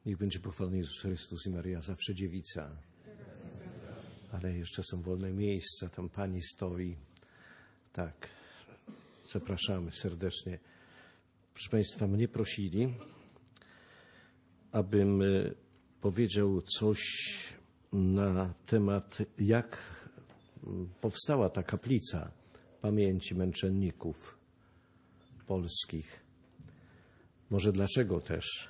Niech będzie pochwalony Jezus Chrystus i Maryja, zawsze dziewica. Ale jeszcze są wolne miejsca, tam Pani stoi. Tak, zapraszamy serdecznie. Proszę Państwa, mnie prosili, abym powiedział coś na temat, jak powstała ta kaplica pamięci męczenników polskich. Może dlaczego też?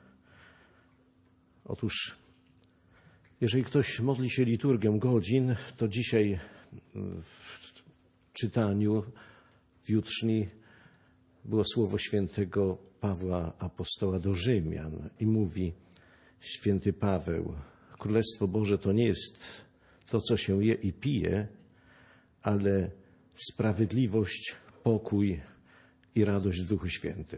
Otóż, jeżeli ktoś modli się liturgią godzin, to dzisiaj w czytaniu, w jutrzni było słowo świętego Pawła Apostoła do Rzymian i mówi święty Paweł: Królestwo Boże to nie jest to, co się je i pije, ale sprawiedliwość, pokój i radość w Duchu Świętym.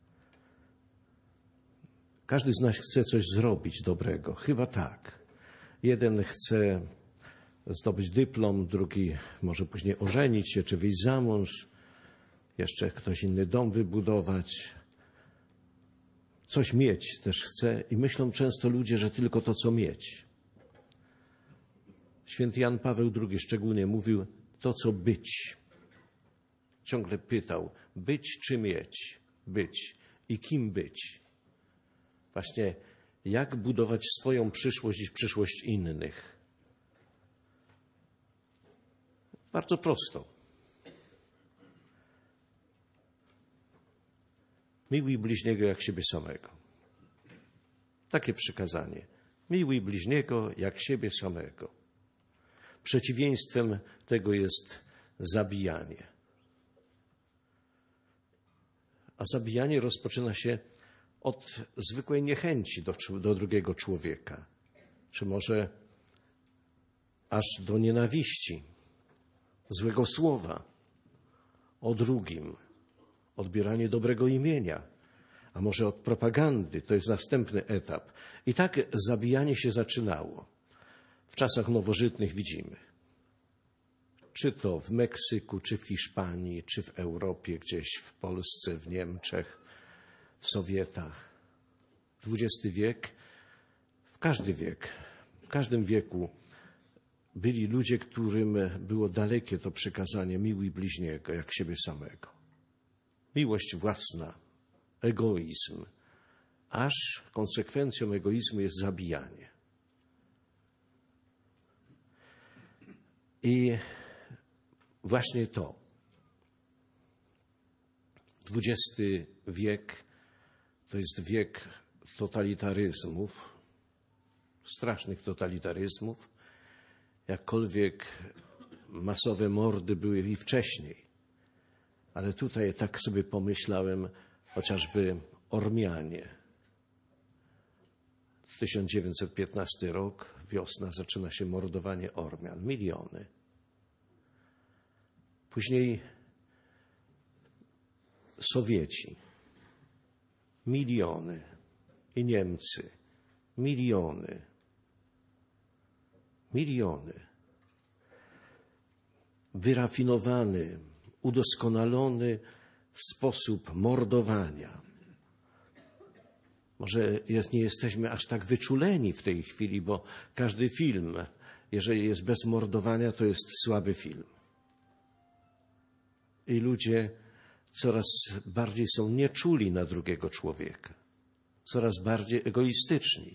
Każdy z nas chce coś zrobić dobrego. Chyba tak. Jeden chce zdobyć dyplom, drugi może później ożenić się czy wyjść za mąż. Jeszcze ktoś inny dom wybudować. Coś mieć też chce i myślą często ludzie, że tylko to, co mieć. Święty Jan Paweł II szczególnie mówił to, co być. Ciągle pytał, być czy mieć? Być. I kim być? Właśnie jak budować swoją przyszłość i przyszłość innych? Bardzo prosto. Miłuj bliźniego jak siebie samego. Takie przykazanie. Miłuj bliźniego jak siebie samego. Przeciwieństwem tego jest zabijanie. A zabijanie rozpoczyna się od zwykłej niechęci do drugiego człowieka, czy może aż do nienawiści, złego słowa o drugim, odbieranie dobrego imienia, a może od propagandy. To jest następny etap. I tak zabijanie się zaczynało. W czasach nowożytnych widzimy. Czy to w Meksyku, czy w Hiszpanii, czy w Europie, gdzieś w Polsce, w Niemczech, w Sowietach. XX wiek, w każdym wieku byli ludzie, którym było dalekie to przykazanie miłuj bliźniego jak siebie samego. Miłość własna, egoizm, aż konsekwencją egoizmu jest zabijanie. I właśnie to. XX wiek to jest wiek totalitaryzmów, strasznych totalitaryzmów, jakkolwiek masowe mordy były i wcześniej. Ale tutaj tak sobie pomyślałem, chociażby Ormianie. 1915 rok, wiosna, zaczyna się mordowanie Ormian. Miliony. Później Sowieci. Miliony. I Niemcy. Miliony. Miliony. Wyrafinowany, udoskonalony sposób mordowania. Może nie jesteśmy aż tak wyczuleni w tej chwili, bo każdy film, jeżeli jest bez mordowania, to jest słaby film. I ludzie coraz bardziej są nieczuli na drugiego człowieka. Coraz bardziej egoistyczni.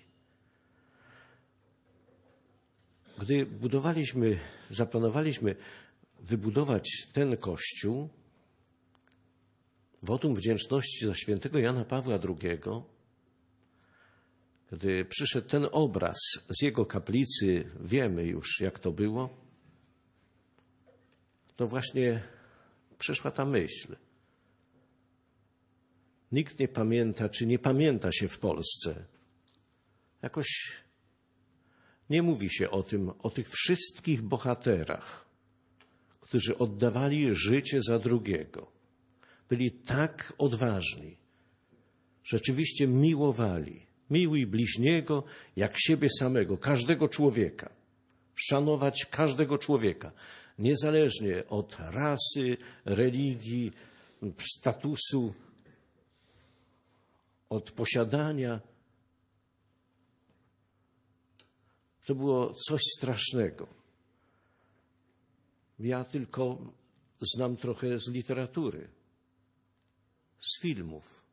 Gdy zaplanowaliśmy wybudować ten kościół, wotum wdzięczności za świętego Jana Pawła II, gdy przyszedł ten obraz z jego kaplicy, wiemy już, jak to było, to właśnie przyszła ta myśl. Nikt nie pamięta, czy nie pamięta się w Polsce. Jakoś nie mówi się o tych wszystkich bohaterach, którzy oddawali życie za drugiego. Byli tak odważni. Rzeczywiście miłowali. Miłuj bliźniego jak siebie samego, każdego człowieka. Szanować każdego człowieka, niezależnie od rasy, religii, statusu, od posiadania. To było coś strasznego. Ja tylko znam trochę z literatury, z filmów.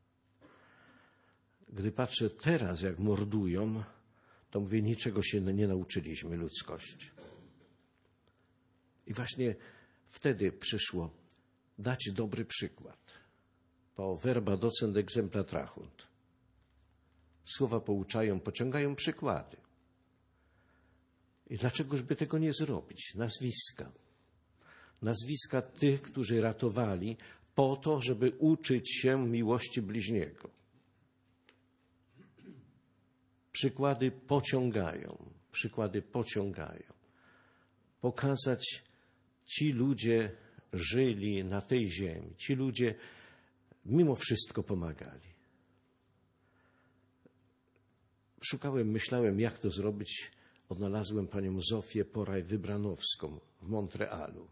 Gdy patrzę teraz, jak mordują, to mówię, niczego się nie nauczyliśmy, ludzkość. I właśnie wtedy przyszło dać dobry przykład. Po verba docent exempla trahunt. Słowa pouczają, pociągają przykłady. I dlaczegoż by tego nie zrobić? Nazwiska. Nazwiska tych, którzy ratowali po to, żeby uczyć się miłości bliźniego. Przykłady pociągają. Przykłady pociągają. Pokazać, ci ludzie żyli na tej ziemi. Ci ludzie mimo wszystko pomagali. Szukałem, myślałem, jak to zrobić. Odnalazłem panią Zofię Poraj-Wybranowską w Montrealu.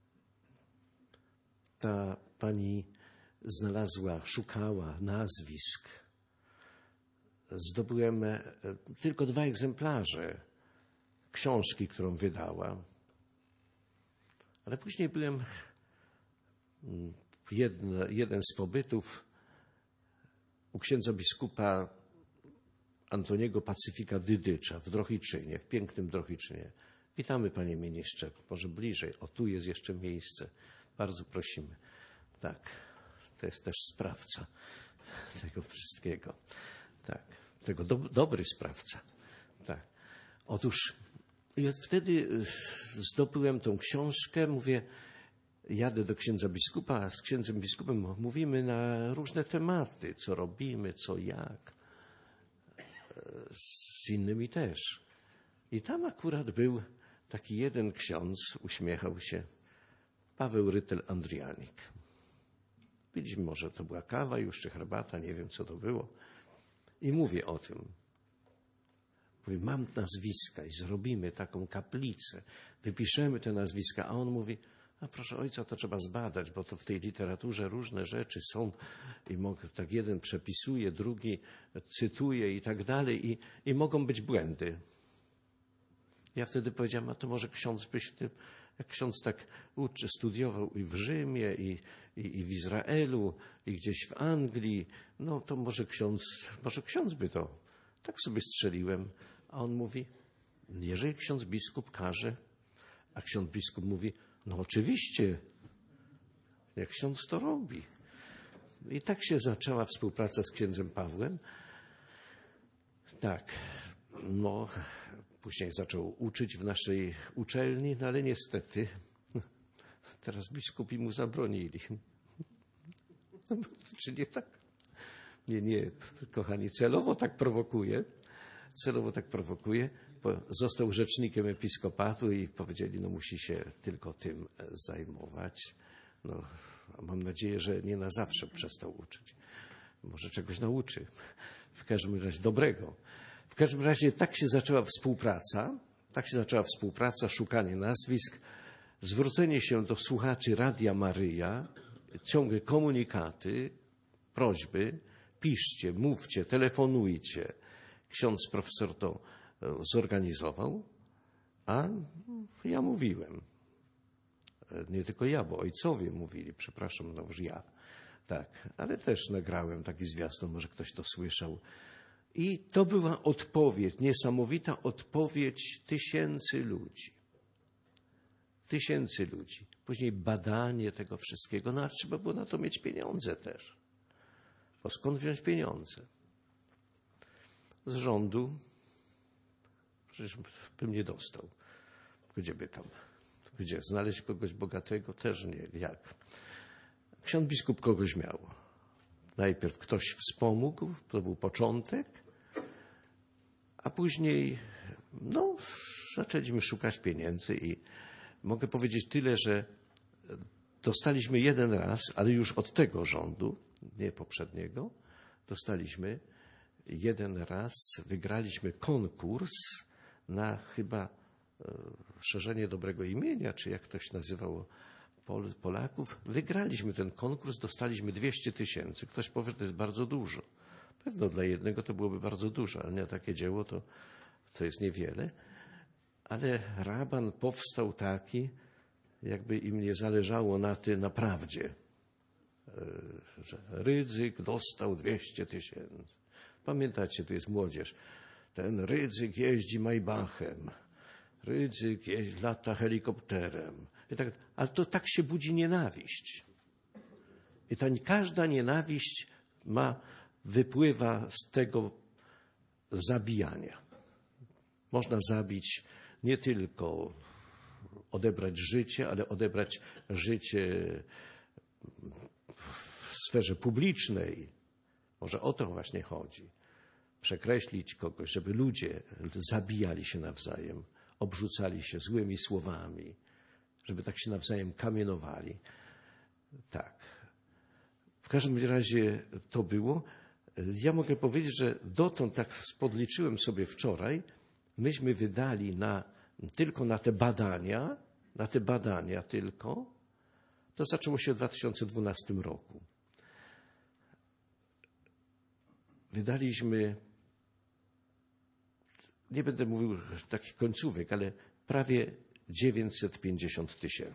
Ta pani znalazła, szukała nazwisk. Zdobyłem tylko 2 egzemplarze książki, którą wydała. Ale później byłem jeden z pobytów u księdza biskupa Antoniego Pacyfika Dydycza w Drohiczynie, w pięknym Drohiczynie. Witamy, panie ministrze, może bliżej. O, tu jest jeszcze miejsce. Bardzo prosimy. Tak, to jest też sprawca tego wszystkiego. Tak, tego dobry sprawca. Tak. Otóż ja wtedy zdobyłem tą książkę, mówię, jadę do księdza biskupa, a z księdzem biskupem mówimy na różne tematy, co robimy, co jak. Z innymi też. I tam akurat był taki jeden ksiądz, uśmiechał się, Paweł Rytel-Andrianik. Piliśmy, może to była kawa już, czy herbata, nie wiem co to było. I mówię o tym. Mówię, mam nazwiska i zrobimy taką kaplicę. Wypiszemy te nazwiska. A on mówi, a proszę ojca, to trzeba zbadać, bo to w tej literaturze różne rzeczy są i tak jeden przepisuje, drugi cytuje i tak dalej i mogą być błędy. Ja wtedy powiedziałem, a to może ksiądz by się tym, jak ksiądz tak studiował i w Rzymie, i w Izraelu, i gdzieś w Anglii, no to może ksiądz by to. Tak sobie strzeliłem. A on mówi, jeżeli ksiądz biskup każe, a ksiądz biskup mówi, no oczywiście, jak ksiądz to robi. I tak się zaczęła współpraca z księdzem Pawłem. Tak, no, później zaczął uczyć w naszej uczelni, no ale niestety teraz biskupi mu zabronili. Czy nie tak? Nie, kochani, celowo tak prowokuje. Został rzecznikiem episkopatu i powiedzieli, no musi się tylko tym zajmować. No, mam nadzieję, że nie na zawsze przestał uczyć. Może czegoś nauczy. W każdym razie dobrego. W każdym razie tak się zaczęła współpraca, szukanie nazwisk, zwrócenie się do słuchaczy Radia Maryja, ciągłe komunikaty, prośby, piszcie, mówcie, telefonujcie. Ksiądz profesor to zorganizował, a ja mówiłem. Nie tylko ja, bo ojcowie mówili, przepraszam, no już ja. Tak, ale też nagrałem taki zwiastun, może ktoś to słyszał. I to była odpowiedź, niesamowita odpowiedź tysięcy ludzi. Później badanie tego wszystkiego, no a trzeba było na to mieć pieniądze też. Bo skąd wziąć pieniądze? Z rządu przecież bym nie dostał. Gdzie by tam? Gdzie? Znaleźć kogoś bogatego? Też nie. Jak? Ksiądz biskup kogoś miał. Najpierw ktoś wspomógł, to był początek, a później no, zaczęliśmy szukać pieniędzy i mogę powiedzieć tyle, że dostaliśmy jeden raz, ale już od tego rządu, nie poprzedniego, dostaliśmy jeden raz, wygraliśmy konkurs na chyba szerzenie dobrego imienia, czy jak ktoś nazywał Polaków. Wygraliśmy ten konkurs, dostaliśmy 200 000. Ktoś powie, że to jest bardzo dużo. Pewno dla jednego to byłoby bardzo dużo, ale na takie dzieło to co jest niewiele, ale raban powstał taki, jakby im nie zależało na prawdzie, że Rydzyk dostał 200 000. Pamiętacie, to jest młodzież. Ten Rydzyk jeździ Maybachem, Rydzyk lata helikopterem. I tak, ale to tak się budzi nienawiść. I każda nienawiść wypływa z tego zabijania. Można zabić nie tylko odebrać życie, ale odebrać życie w sferze publicznej. Może o to właśnie chodzi. Przekreślić kogoś, żeby ludzie zabijali się nawzajem, obrzucali się złymi słowami, żeby tak się nawzajem kamienowali. Tak. W każdym razie to było. Ja mogę powiedzieć, że dotąd, tak podliczyłem sobie wczoraj, myśmy wydali tylko na te badania tylko, to zaczęło się w 2012 roku. Wydaliśmy, nie będę mówił takich końcówek, ale prawie 950 000.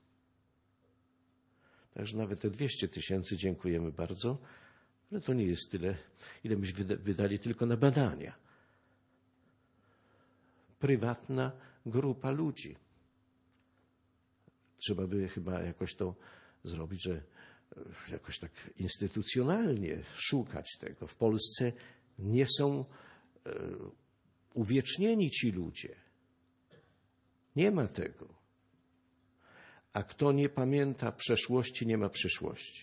Także nawet te 200 000 dziękujemy bardzo, ale to nie jest tyle, ile myśmy wydali tylko na badania. Prywatna grupa ludzi. Trzeba by chyba jakoś to zrobić, że jakoś tak instytucjonalnie szukać tego. W Polsce nie są uwiecznieni ci ludzie. Nie ma tego. A kto nie pamięta przeszłości, nie ma przyszłości.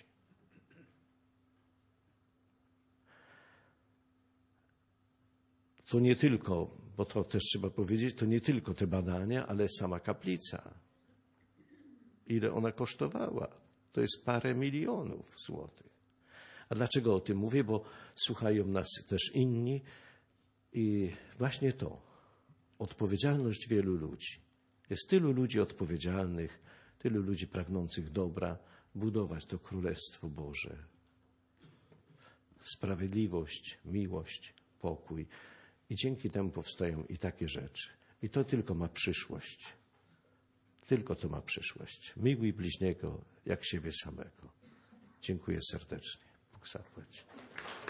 To nie tylko, bo to też trzeba powiedzieć, to nie tylko te badania, ale sama kaplica. Ile ona kosztowała? To jest parę milionów złotych. A dlaczego o tym mówię? Bo słuchają nas też inni i właśnie to, odpowiedzialność wielu ludzi. Jest tylu ludzi odpowiedzialnych, tylu ludzi pragnących dobra, budować to Królestwo Boże. Sprawiedliwość, miłość, pokój. I dzięki temu powstają i takie rzeczy. I to tylko ma przyszłość. Tylko to ma przyszłość. Miłuj bliźniego jak siebie samego. Dziękuję serdecznie. Bóg zapłać.